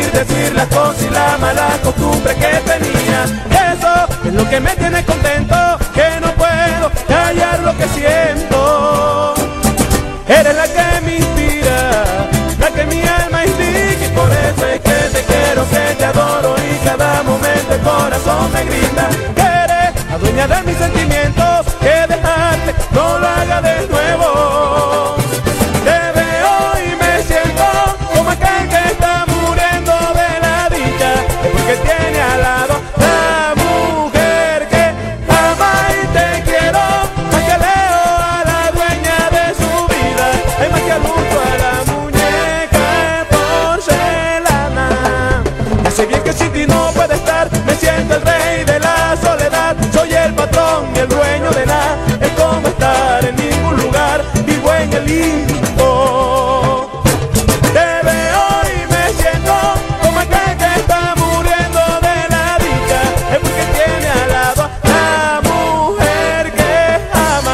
decir las cosas y la mala costumbre que tenía. Eso es lo que me tiene contento, que no puedo callar lo que siento. Eres la que me inspira, la que mi alma indica, y por eso es que te quiero, que te adoro, y cada momento el corazón me grita. Eres la dueña de mis sentimientos, que dejarte no lo haga de nuevo. Te veo y me siento como aquel que está muriendo de la dicha, es porque tiene al lado la mujer que ama y te quiero, más que Leo a la dueña de su vida, hay más que al mundo a la muñeca de porcelana. Ya sé bien que sin ti no puede estar, me siento el rey de la soledad, soy el patrón y el dueño de nada, es como estar en ningún lugar, vivo en el limbo. Te veo y me siento como aquel que está muriendo de la dicha, es porque tiene al lado a la mujer que ama.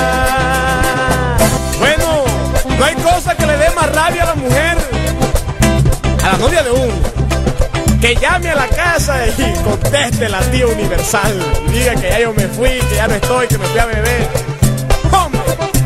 Bueno, no hay cosa que le dé más rabia a la mujer, a la novia de uno, que llame a la casa y conteste la tía universal y diga que ya yo me fui, que ya no estoy, que me fui a beber. ¡Hombre!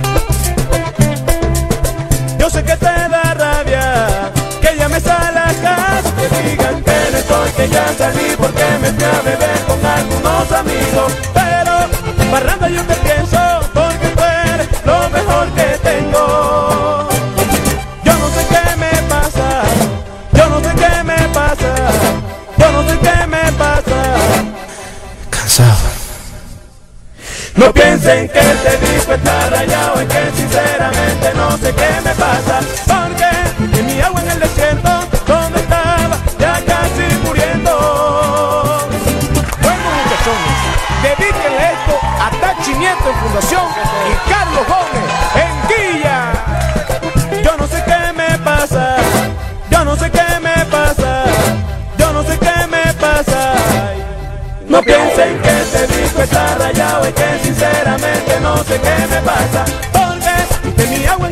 Yo sé que te da rabia que llames a la casa, que digan que no estoy, que ya salí porque me fui a beber con algunos amigos, pero barrando yo te pienso porque tú eres lo mejor que tengo. Yo no sé qué me pasa, yo no sé qué me pasa, yo no sé qué me pasa. Cansado. No piensen que te disco está rayado, es que sinceramente no sé qué me pasa, porque en mi agua en el desierto, donde estaba ya casi muriendo. Bueno, muchachones, dedíquenle esto a Tachi Nieto en Fundación y Carlos Gómez en Guilla. Yo no sé qué me pasa, yo no sé qué me pasa, yo no sé qué me pasa. No piensen que este disco está rayado, es que sinceramente no sé qué me pasa, porque de mi agua